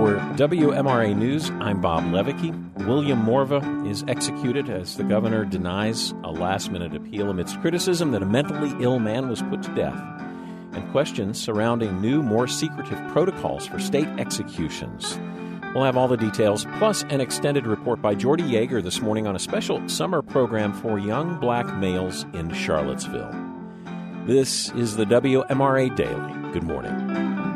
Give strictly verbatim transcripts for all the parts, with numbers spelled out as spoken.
For W M R A News, I'm Bob Levicki. William Morva is executed as the governor denies a last-minute appeal amidst criticism that a mentally ill man was put to death and questions surrounding new, more secretive protocols for state executions. We'll have all the details, plus an extended report by Jordy Yeager this morning on a special summer program for young black males in Charlottesville. This is the W M R A Daily. Good morning.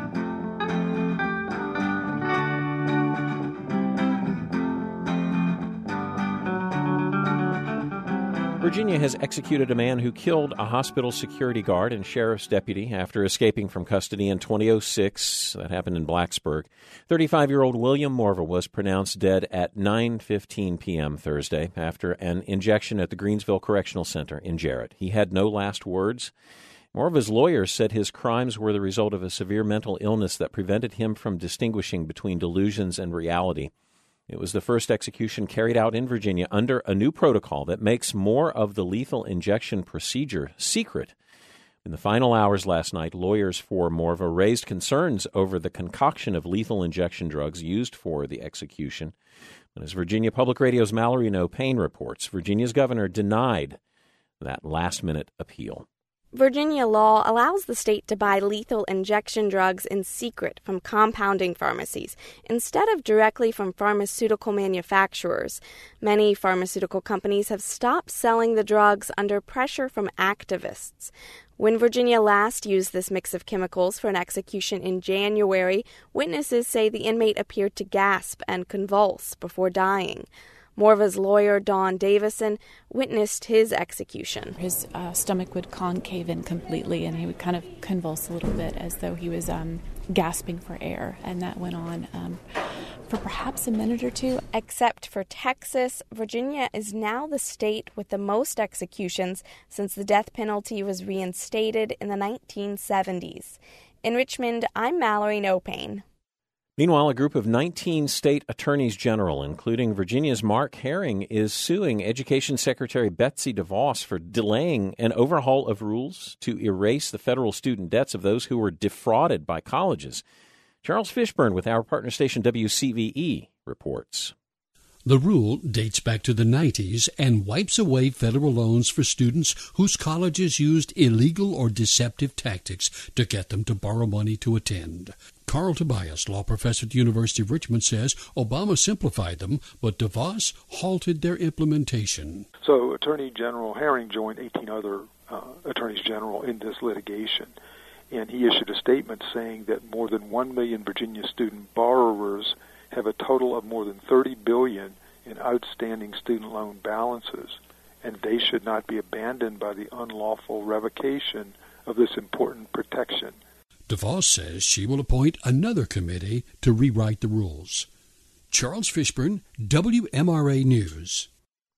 Virginia has executed a man who killed a hospital security guard and sheriff's deputy after escaping from custody in twenty oh six. That happened in Blacksburg. thirty-five-year-old William Morva was pronounced dead at nine fifteen p.m. Thursday after an injection at the Greensville Correctional Center in Jarrett. He had no last words. Morva's lawyers said his crimes were the result of a severe mental illness that prevented him from distinguishing between delusions and reality. It was the first execution carried out in Virginia under a new protocol that makes more of the lethal injection procedure secret. In the final hours last night, lawyers for Morva raised concerns over the concoction of lethal injection drugs used for the execution. But as Virginia Public Radio's Mallory No Payne reports, Virginia's governor denied that last-minute appeal. Virginia law allows the state to buy lethal injection drugs in secret from compounding pharmacies instead of directly from pharmaceutical manufacturers. Many pharmaceutical companies have stopped selling the drugs under pressure from activists. When Virginia last used this mix of chemicals for an execution in January, witnesses say the inmate appeared to gasp and convulse before dying. Morva's lawyer, Dawn Davison, witnessed his execution. His uh, stomach would concave in completely, and he would kind of convulse a little bit as though he was um, gasping for air, and that went on um, for perhaps a minute or two. Except for Texas, Virginia is now the state with the most executions since the death penalty was reinstated in the nineteen seventies. In Richmond, I'm Mallory No Payne. Meanwhile, a group of nineteen state attorneys general, including Virginia's Mark Herring, is suing Education Secretary Betsy DeVos for delaying an overhaul of rules to erase the federal student debts of those who were defrauded by colleges. Charles Fishburne with our partner station W C V E reports. The rule dates back to the nineties and wipes away federal loans for students whose colleges used illegal or deceptive tactics to get them to borrow money to attend. Carl Tobias, law professor at the University of Richmond, says Obama simplified them, but DeVos halted their implementation. So Attorney General Herring joined eighteen other uh, attorneys general in this litigation, and he issued a statement saying that more than one million Virginia student borrowers have a total of more than thirty billion dollars in outstanding student loan balances, and they should not be abandoned by the unlawful revocation of this important protection. DeVos says she will appoint another committee to rewrite the rules. Charles Fishburne, W M R A News.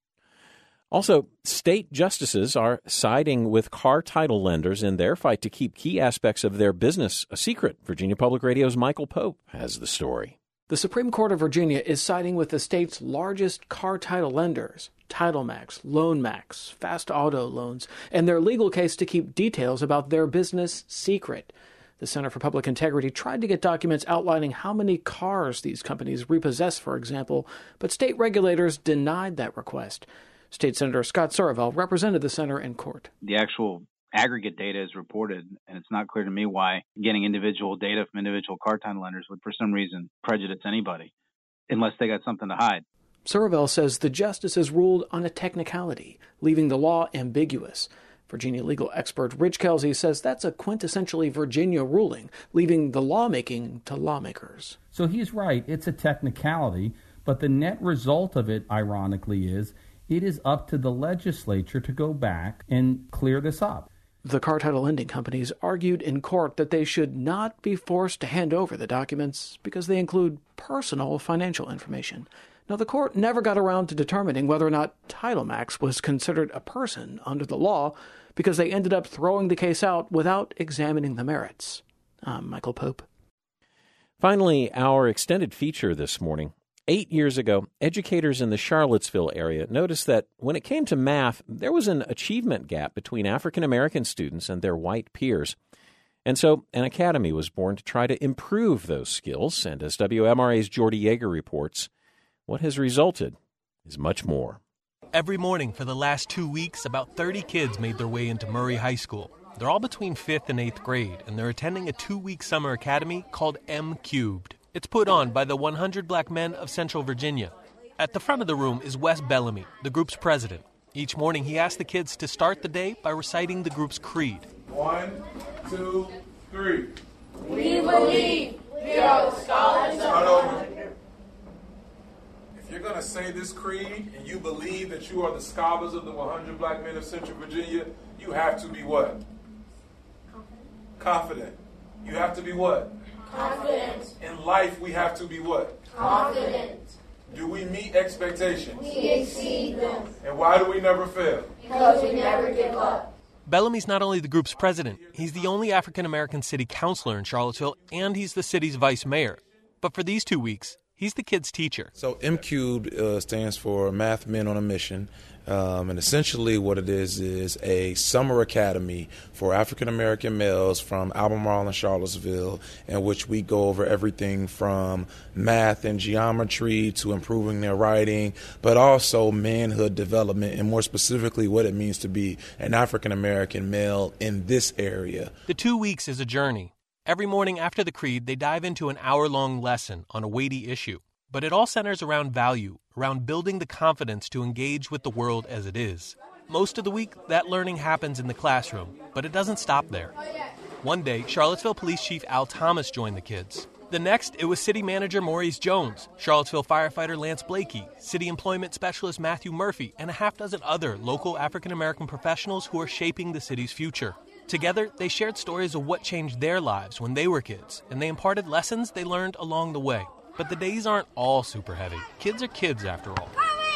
Also, state justices are siding with car title lenders in their fight to keep key aspects of their business a secret. Virginia Public Radio's Michael Pope has the story. The Supreme Court of Virginia is siding with the state's largest car title lenders, TitleMax, LoanMax, Fast Auto Loans, and their legal case to keep details about their business secret. The Center for Public Integrity tried to get documents outlining how many cars these companies repossess, for example, but state regulators denied that request. State Senator Scott Sorovel represented the center in court. The actual aggregate data is reported, and it's not clear to me why getting individual data from individual car title lenders would for some reason prejudice anybody, unless they got something to hide. Sorovel says the justices ruled on a technicality, leaving the law ambiguous. Virginia legal expert Rich Kelsey says that's a quintessentially Virginia ruling, leaving the lawmaking to lawmakers. So he's right, it's a technicality, but the net result of it, ironically, is it is up to the legislature to go back and clear this up. The car title lending companies argued in court that they should not be forced to hand over the documents because they include personal financial information. Now, the court never got around to determining whether or not TitleMax was considered a person under the law because they ended up throwing the case out without examining the merits. I'm Michael Pope. Finally, our extended feature this morning. Eight years ago, educators in the Charlottesville area noticed that when it came to math, there was an achievement gap between African American students and their white peers. And so an academy was born to try to improve those skills. And as W M R A's Jordy Yeager reports, what has resulted is much more. Every morning for the last two weeks, about thirty kids made their way into Murray High School. They're all between fifth and eighth grade, and they're attending a two-week summer academy called M Cubed. It's put on by the one hundred Black Men of Central Virginia. At the front of the room is Wes Bellamy, the group's president. Each morning he asks the kids to start the day by reciting the group's creed. One, two, three. We believe we are the scholars of If you're going to say this creed and you believe that you are the scholars of the one hundred Black Men of Central Virginia, you have to be what? Confident. Confident. You have to be what? Confident. In life, we have to be what? Confident. Do we meet expectations? We exceed them. And why do we never fail? Because we never give up. Bellamy's not only the group's president, he's the only African-American city councilor in Charlottesville, and he's the city's vice mayor. But for these two weeks, he's the kids' teacher. So M Cubed uh, stands for Math Men on a Mission. Um, and essentially what it is is a summer academy for African-American males from Albemarle and Charlottesville, in which we go over everything from math and geometry to improving their writing, but also manhood development, and more specifically what it means to be an African-American male in this area. The two weeks is a journey. Every morning after the creed, they dive into an hour-long lesson on a weighty issue. But it all centers around value, around building the confidence to engage with the world as it is. Most of the week, that learning happens in the classroom, but it doesn't stop there. One day, Charlottesville Police Chief Al Thomas joined the kids. The next, it was City Manager Maurice Jones, Charlottesville firefighter Lance Blakey, City Employment Specialist Matthew Murphy, and a half dozen other local African-American professionals who are shaping the city's future. Together, they shared stories of what changed their lives when they were kids, and they imparted lessons they learned along the way. But the days aren't all super heavy. Kids are kids, after all.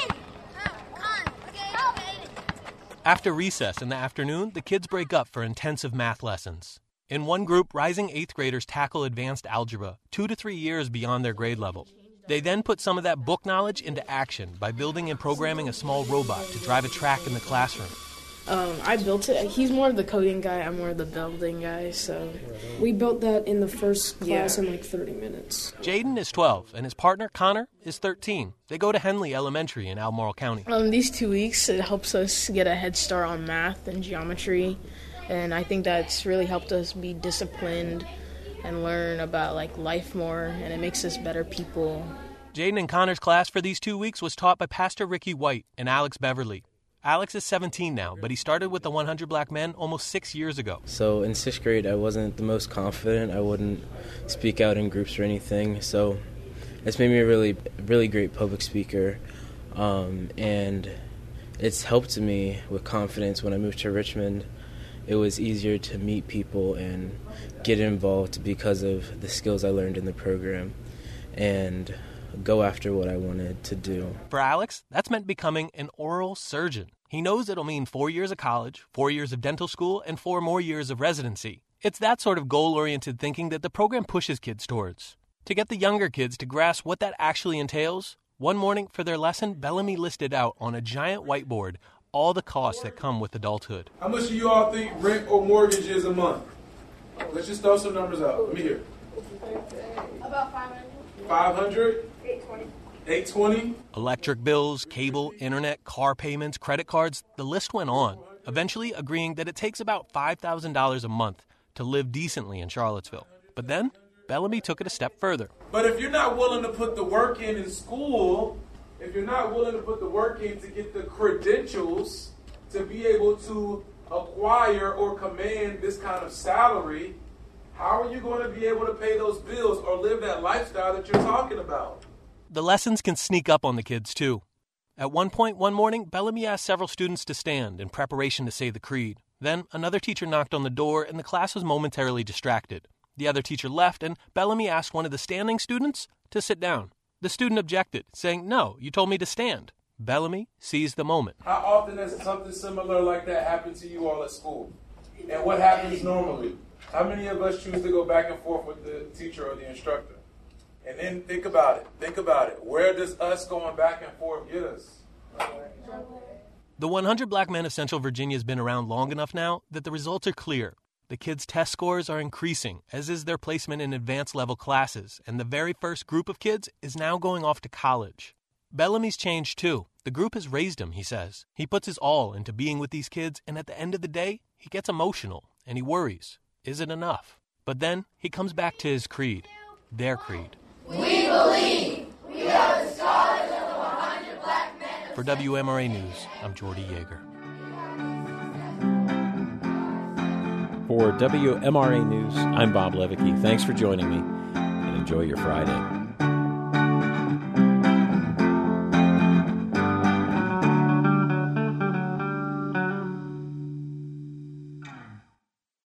After recess in the afternoon, the kids break up for intensive math lessons. In one group, rising eighth graders tackle advanced algebra, two to three years beyond their grade level. They then put some of that book knowledge into action by building and programming a small robot to drive a track in the classroom. Um, I built it. He's more of the coding guy. I'm more of the building guy, so... We built that in the first class yeah. in like thirty minutes. Jaden is twelve, and his partner, Connor, is thirteen. They go to Henley Elementary in Albemarle County. Um, these two weeks, it helps us get a head start on math and geometry, and I think that's really helped us be disciplined and learn about like life more, and it makes us better people. Jaden and Connor's class for these two weeks was taught by Pastor Ricky White and Alex Beverly. Alex is seventeen now, but he started with the one hundred Black Men almost six years ago. So in sixth grade, I wasn't the most confident. I wouldn't speak out in groups or anything. So it's made me a really, really great public speaker. Um, and it's helped me with confidence when I moved to Richmond. It was easier to meet people and get involved because of the skills I learned in the program and go after what I wanted to do. For Alex, that's meant becoming an oral surgeon. He knows it'll mean four years of college, four years of dental school, and four more years of residency. It's that sort of goal-oriented thinking that the program pushes kids towards. To get the younger kids to grasp what that actually entails, one morning for their lesson, Bellamy listed out on a giant whiteboard all the costs that come with adulthood. How much do you all think rent or mortgage is a month? Let's just throw some numbers out. Let me hear. About five hundred. five hundred? eight twenty. eight twenty? Electric bills, cable, internet, car payments, credit cards, the list went on, eventually agreeing that it takes about five thousand dollars a month to live decently in Charlottesville. But then, Bellamy took it a step further. But if you're not willing to put the work in in school, if you're not willing to put the work in to get the credentials to be able to acquire or command this kind of salary, how are you going to be able to pay those bills or live that lifestyle that you're talking about? The lessons can sneak up on the kids, too. At one point, one morning, Bellamy asked several students to stand in preparation to say the creed. Then, another teacher knocked on the door, and the class was momentarily distracted. The other teacher left, and Bellamy asked one of the standing students to sit down. The student objected, saying, "No, you told me to stand." Bellamy seized the moment. How often has something similar like that happened to you all at school? And what happens normally? How many of us choose to go back and forth with the teacher or the instructor? And then think about it. Think about it. Where does us going back and forth get us? The one hundred Black Men of Central Virginia has been around long enough now that the results are clear. The kids' test scores are increasing, as is their placement in advanced level classes, and the very first group of kids is now going off to college. Bellamy's changed too. The group has raised him, he says. He puts his all into being with these kids, and at the end of the day, he gets emotional, and he worries. Is it enough? But then he comes back to his creed, their creed. We believe we are the scholars of the one hundred black men. For W M R A News, I'm Jordy Yeager. For W M R A News, I'm Bob Levicki. Thanks for joining me, and enjoy your Friday.